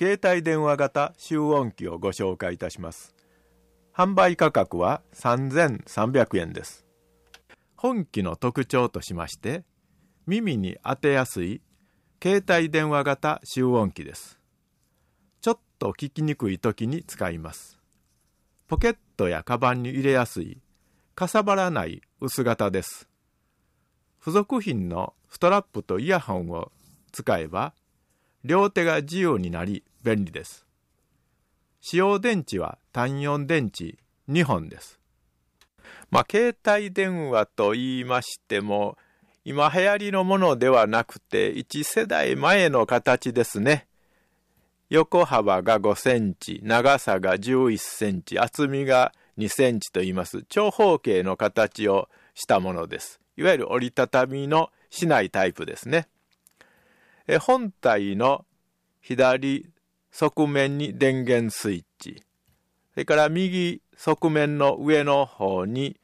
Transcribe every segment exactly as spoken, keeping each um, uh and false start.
携帯電話型集音機をご紹介いたします。販売価格はさんぜんさんびゃくえんです。本機の特徴としまして、耳に当てやすい携帯電話型集音機です。ちょっと聞きにくい時に使います。ポケットやカバンに入れやすい、かさばらない薄型です。付属品のストラップとイヤホンを使えば、両手が自由になり便利です。使用電池は単よん電池にほんです。まあ、携帯電話と言いましても、今流行りのものではなくて、いち世代前の形ですね。横幅がごセンチ、長さがじゅういっセンチ、厚みがにセンチといいます、長方形の形をしたものです。いわゆる折りたたみのしないタイプですね。え本体の左側面に電源スイッチ、それから右側面の上の方に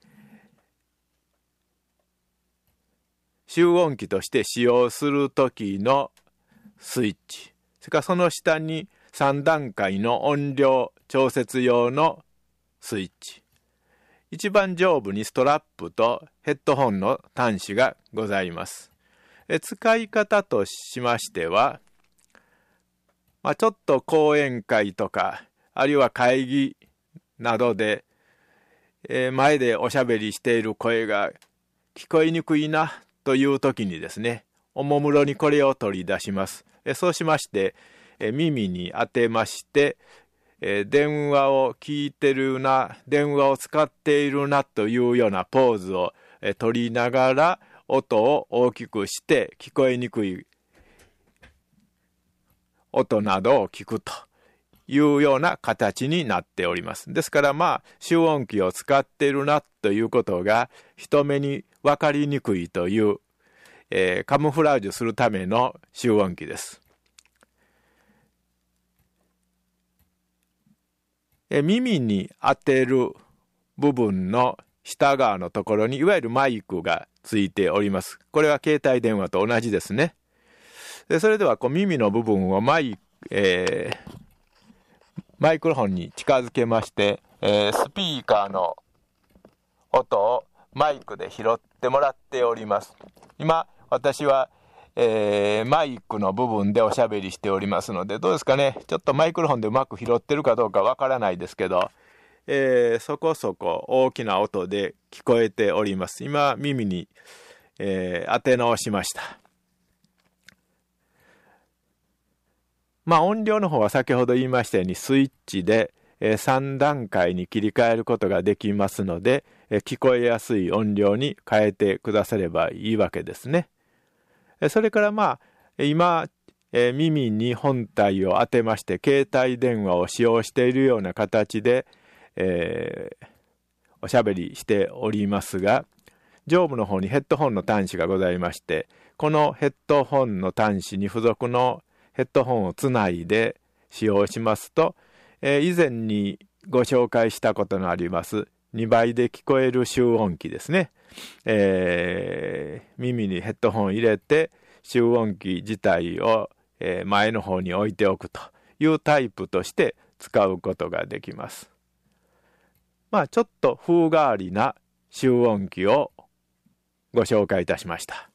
集音機として使用する時のスイッチ、それからその下にさん段階の音量調節用のスイッチ、一番上部にストラップとヘッドホンの端子がございます。え使い方としましては、まあ、ちょっと講演会とかあるいは会議などで、えー、前でおしゃべりしている声が聞こえにくいなという時にですね、おもむろにこれを取り出します。えそうしまして、え耳に当てまして、え電話を聞いてるな、電話を使っているなというようなポーズをえ取りながら音を大きくして聞こえにくい音などを聞くというような形になっております。ですからまあ集音機を使っているなということが人目に分かりにくいという、えー、カムフラージュするための集音機です。え耳に当てる部分の下側のところにいわゆるマイクがついております。これは携帯電話と同じですね。でそれではこう耳の部分をマイ、えー、マイクロフォンに近づけまして、えー、スピーカーの音をマイクで拾ってもらっております。今私は、えー、マイクの部分でおしゃべりしておりますので、どうですかね、ちょっとマイクロフォンでうまく拾ってるかどうかわからないですけど、えー、そこそこ大きな音で聞こえております。今耳に、えー、当て直しました。まあ音量の方は先ほど言いましたようにスイッチで、えー、さん段階に切り替えることができますので、えー、聞こえやすい音量に変えてくださればいいわけですね。えー、それからまあ今、えー、耳に本体を当てまして携帯電話を使用しているような形で、えー、おしゃべりしておりますが、上部の方にヘッドホンの端子がございまして、このヘッドホンの端子に付属のヘッドホンをつないで使用しますと、えー、以前にご紹介したことのありますにばいで聞こえる集音機ですね、えー、耳にヘッドホンを入れて集音機自体を、えー、前の方に置いておくというタイプとして使うことができます。まあちょっと風変わりな集音機をご紹介いたしました。